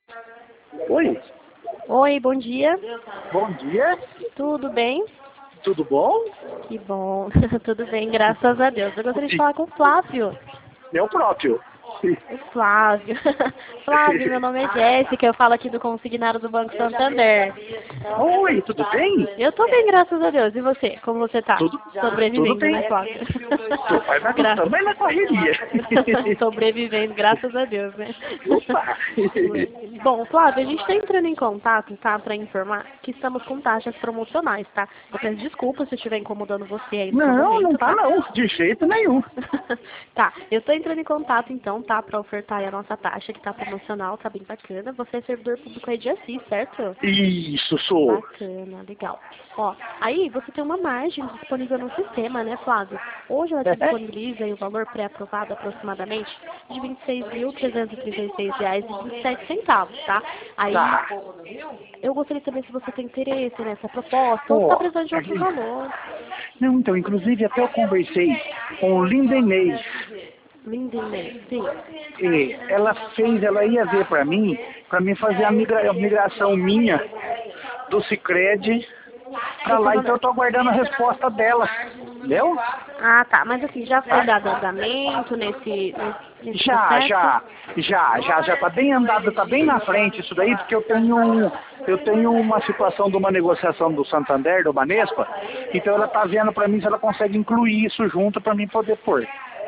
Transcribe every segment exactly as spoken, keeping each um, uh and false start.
Oi, Oi, bom dia. bom dia, Tudo bem? tudo bom? Que bom. Tudo bem, graças a Deus. Eu gostaria de falar com o Flávio. Eu próprio. O Flávio. Flávio, meu nome é Jéssica, eu falo aqui do consignado do Banco Santander. Oi, tudo bem? Eu tô bem, graças a Deus. E você? Como você tá? Tudo, tudo Sobrevivendo, bem. né, Flávio? Tô, mas nós Gra- estamos aí na correria. Sobrevivendo, graças a Deus, né? Opa! Bom, Flávio, a gente está entrando em contato, tá, para informar que estamos com taxas promocionais, tá? Eu peço desculpas se eu estiver incomodando você aí no seu Não, momento, não tá tá? não, de jeito nenhum. Tá, eu tô entrando em contato então, tá, para ofertar aí a nossa taxa que tá promocional, tá bem bacana. Você é servidor público aí de Assis, certo? Isso, sou. Bacana, legal. Ó, aí você tem uma margem disponível no sistema, né, Flávio? Hoje ela te É, disponibiliza aí o valor pré-aprovado aproximadamente de vinte e seis mil trezentos e trinta e seis reais e vinte e sete centavos, tá? Aí tá. eu gostaria de saber se você tem interesse nessa proposta ou se está Ó, precisando de outro valor. não, então, inclusive até eu conversei com o Lindeney. Lindeney, sim. E ela fez, ela ia ver pra mim, pra mim fazer a, migra, a migração minha do Sicredi pra lá, então eu tô aguardando a resposta dela. Entendeu? Ah, tá. Mas assim, já foi Tá? dado andamento nesse, nesse, nesse Já, processo? já, já, já, já tá bem andado, tá bem na frente isso daí, porque eu tenho um, eu tenho uma situação de uma negociação do Santander, do Banespa, então ela tá vendo pra mim se ela consegue incluir isso junto pra mim poder pôr.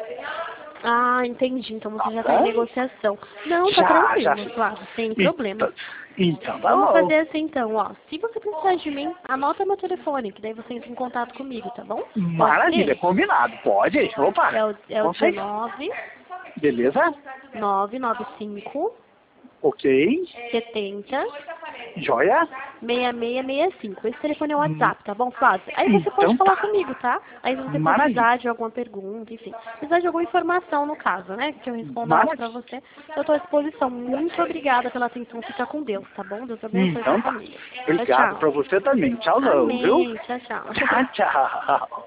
Ah, entendi. Então você Tá já está em bom? negociação. Não, tá Já, já. tranquilo, claro, sem problemas. Então, então tá Vamos bom. fazer assim então, ó. Se você precisar de mim, anota meu telefone, que daí você entra em contato comigo, tá bom? Pode Maravilha, ser? combinado. Pode? Opa, É o, é o consegue? dezenove, Beleza? nove nove cinco, Ok. setenta, Joia? seis seis seis cinco. Esse telefone é o Hum, WhatsApp, tá bom, Flávio? Aí você pode Então falar tá. comigo, tá? Aí se você Maravilha. precisar de alguma pergunta, enfim, precisar de alguma informação no caso, né? Que eu responda algo pra Maravilha. você, eu tô à disposição. Muito obrigada pela atenção. Fica com Deus, tá bom? Deus abençoe sua Então tá. família. Tchau, Obrigado tchau. pra você também. Tchauzão, viu? Amém. Tchau, tchau. Tchau, tchau.